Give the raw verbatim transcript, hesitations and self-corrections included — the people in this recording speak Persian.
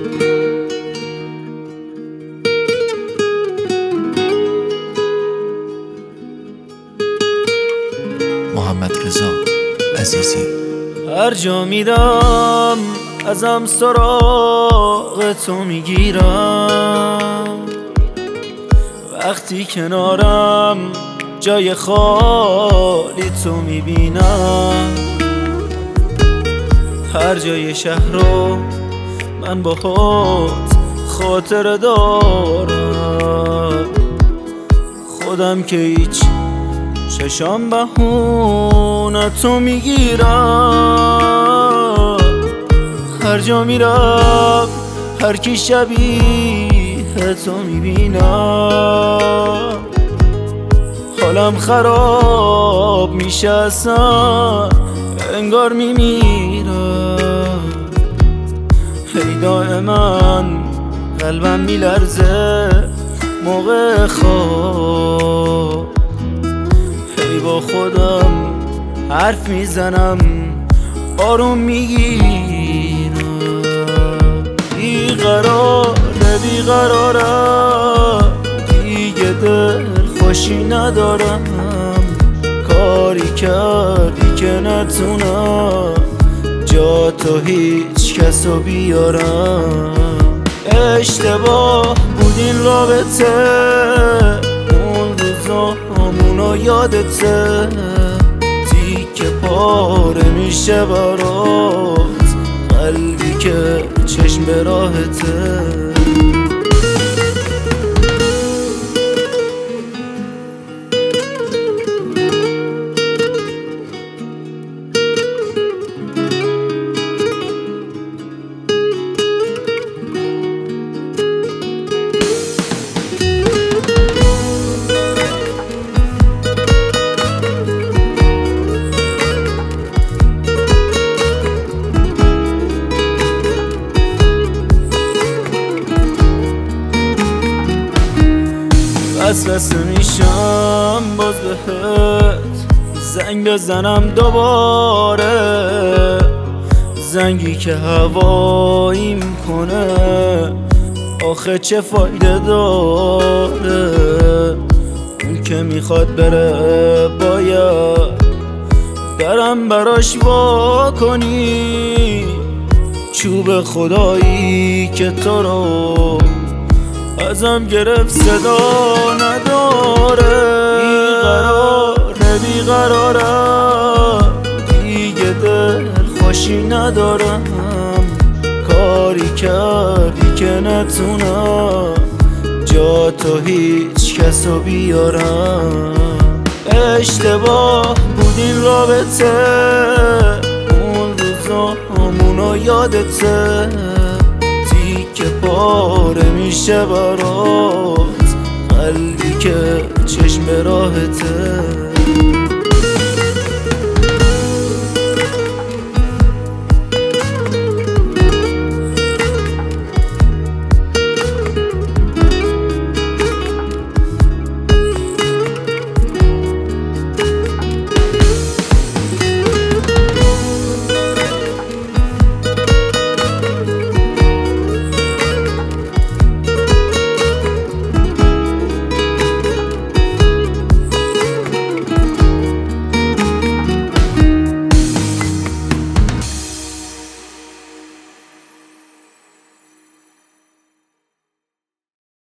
محمد رضا عزیزی. هر جا میرم ازم سراغ تو میگیرم، وقتی کنارم جای خالی تو میبینم. هر جای شهر رو من باهات خاطر دارم، خودم که هیچ چشام بهونه تو میگیرم. هر جا میرم هر کی شبیه تو میبینم، حالم خراب میشه اصلا انگار میمیرم. هی دائما قلبم میلرزه موقع خواب، هی با خودم حرف میزنم آروم میگیرم. بیقراره بیقرارم دیگه، دل خوشی ندارم. کاری کردی که نتونم جا تو هیچ کسو بیارم. اشتباه بود این رابطه، اون روزامونو یادته، تیکه پاره میشه برات قلبی که چشم به راهته. وسوسه میشم باز بهت زنگ بزنم دوباره، زنگی که هوایی میکنه آخه چه فایده داره. اون که میخواد بره باید درم براش وا کنی، چوب خدایی که تو رو ازم گرفت صدا نداره. بیقراره بیقرارم دیگه، دل خوشی ندارم. کاری کردی که نتونم جا تو هیچ کسو بیارم. اشتباه بود این رابطه، اون روزامونو یادته، که پاره میشه برات قلبی که چشم به راهته.